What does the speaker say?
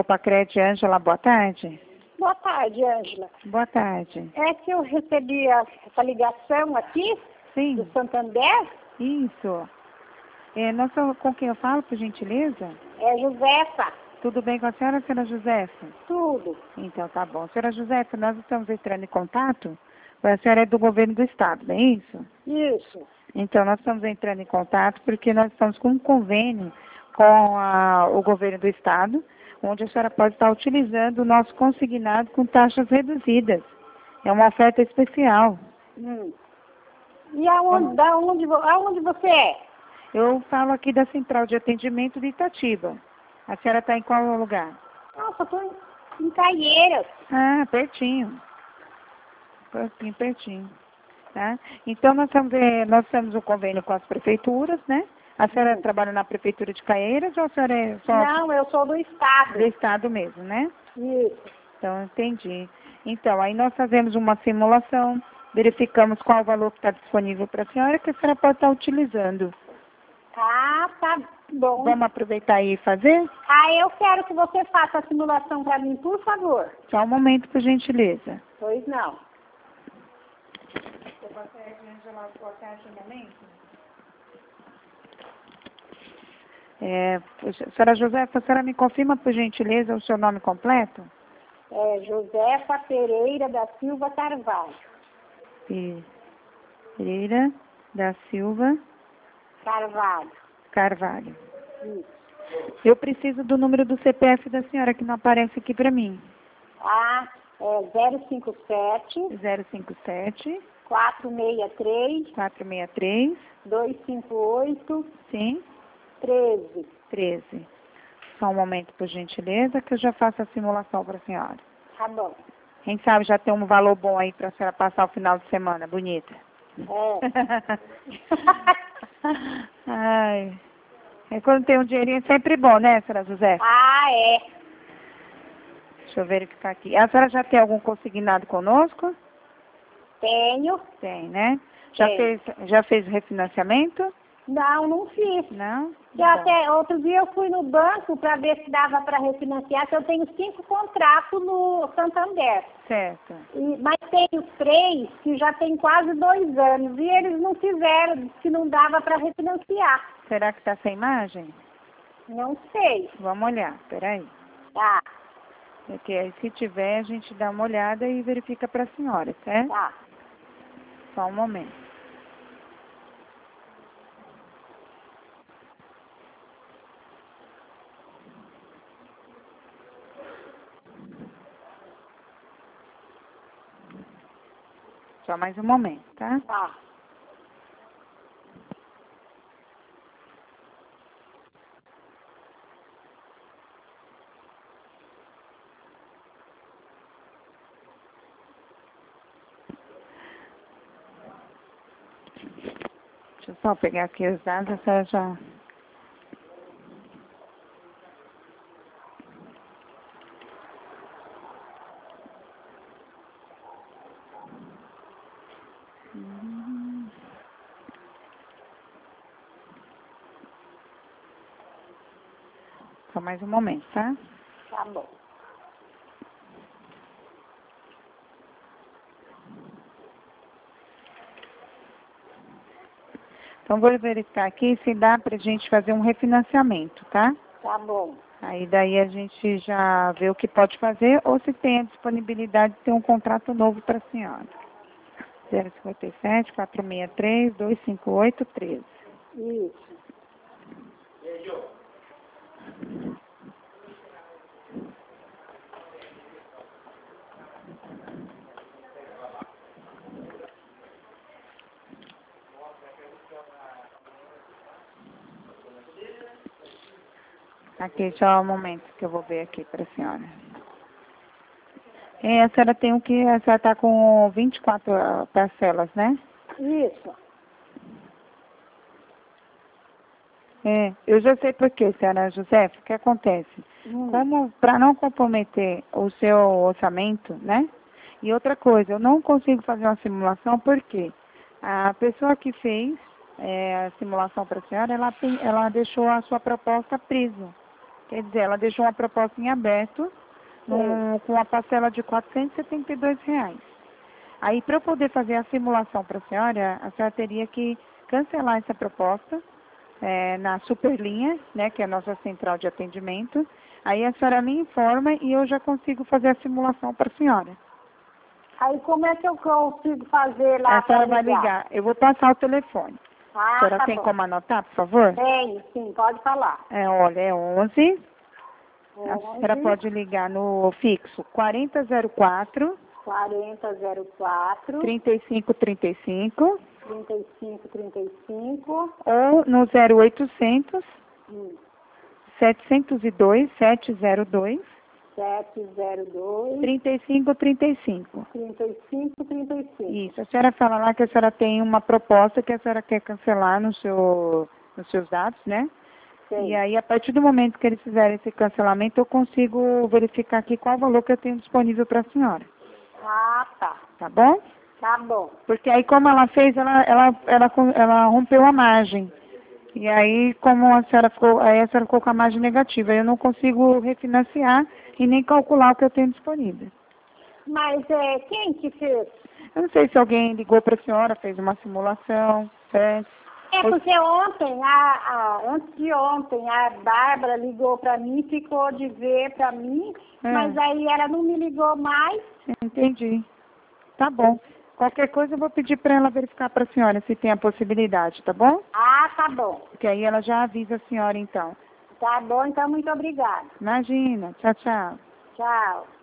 ligou para a Crete, Ângela, boa tarde. Boa tarde, Ângela. Boa tarde. É que eu recebi essa ligação aqui Sim, do Santander. isso. Com quem eu falo, por gentileza? É Josefa. Tudo bem com a senhora Josefa? Tudo. Então, tá bom. Senhora Josefa, nós estamos entrando em contato. A senhora é do governo do estado, não é isso? Isso. Então, nós estamos entrando em contato porque nós estamos com um convênio com o governo do estado, onde a senhora pode estar utilizando o nosso consignado com taxas reduzidas. É uma oferta especial. E aonde você é? Eu falo aqui da Central de Atendimento de Itatiba. A senhora está em qual lugar? Nossa, eu tô em Caieiras. Ah, pertinho. Pertinho. Tá? Então, nós temos um convênio com as prefeituras, né? A senhora trabalha na prefeitura de Caieiras ou a senhora é só Não, eu sou do estado. do estado mesmo, né? Isso. Então, entendi. Então, aí nós fazemos uma simulação, verificamos qual o valor que está disponível para a senhora que a senhora pode estar utilizando. Ah, tá bom. Vamos aproveitar aí e fazer? Ah, eu quero que você faça a simulação para mim, por favor. Só um momento, por gentileza. Pois não. Senhora Josefa, a senhora me confirma, por gentileza, o seu nome completo? É Josefa Pereira da Silva Carvalho. Pereira da Silva Carvalho. Isso. Eu preciso do número do CPF da senhora, que não aparece aqui para mim. Ah, é 057 057 463 463 258 sim 13. 13. Só um momento, por gentileza, que eu já faço a simulação para a senhora. Tá bom. Quem sabe já tem um valor bom aí para a senhora passar o final de semana, bonita. É. Ai. Quando tem um dinheirinho é sempre bom, né, senhora José? Ah, é. Deixa eu verificar aqui. A senhora já tem algum consignado conosco? Tenho. Tem, né? Tenho. Já fez refinanciamento? Não fiz. Não? Já até outro dia eu fui no banco para ver se dava para refinanciar, que eu tenho 5 contratos no Santander. Certo. Mas tenho 3 que já tem quase 2 anos e eles não fizeram, que não dava para refinanciar. Será que está sem imagem? Não sei. Vamos olhar, peraí. Tá, Porque aí, se tiver, a gente dá uma olhada e verifica para a senhora, certo? tá. Só um momento. Só mais um momento, tá? Tá. Deixa eu só pegar aqui os dados, a senhora já... Só mais um momento, tá? Tá bom. Então, vou verificar aqui se dá para a gente fazer um refinanciamento, tá? Tá bom. Aí daí a gente já vê o que pode fazer ou se tem a disponibilidade de ter um contrato novo para a senhora. 057 463 258 13. Isso. Aqui, só um momento que eu vou ver aqui para a senhora. A senhora tem o que? A senhora está com 24 parcelas, né? Isso. Eu já sei por quê, senhora Josefa, o que acontece? Como, para não comprometer o seu orçamento, né? E outra coisa, eu não consigo fazer uma simulação porque a pessoa que fez a simulação para a senhora, ela deixou a sua proposta presa. Quer dizer, ela deixou uma proposta em aberto com a parcela de R$ 472. Aí, para eu poder fazer a simulação para a senhora teria que cancelar essa proposta na Superlinha, né, que é a nossa central de atendimento. Aí a senhora me informa e eu já consigo fazer a simulação para a senhora. Aí como é que eu consigo fazer lá? A senhora vai ligar. Eu vou passar o telefone. A senhora Tá tem bom. como anotar, por favor? Tenho, sim, pode falar. Olha, é 11. A 11 senhora pode ligar no fixo 4004 4004 3535 3535 ou no 0800 hum, 702 702 702 3535. 3535. Isso, a senhora fala lá que a senhora tem uma proposta que a senhora quer cancelar nos seus dados, né? Sim. E aí, a partir do momento que eles fizerem esse cancelamento, eu consigo verificar aqui qual o valor que eu tenho disponível para a senhora. Tá. Tá bom? Tá bom. Porque aí, como ela fez, ela rompeu a margem. E aí, como a senhora ficou com a margem negativa, eu não consigo refinanciar e nem calcular o que eu tenho disponível. Mas quem que fez? Eu não sei se alguém ligou para a senhora, fez uma simulação, certo? Porque ontem, antes de ontem, a Bárbara ligou para mim, ficou de ver para mim, mas aí ela não me ligou mais. Entendi. Tá bom. Qualquer coisa eu vou pedir para ela verificar para a senhora se tem a possibilidade, tá bom? Tá bom. Porque aí ela já avisa a senhora então. Tá bom, então muito obrigada. Imagina. Tchau, tchau. Tchau.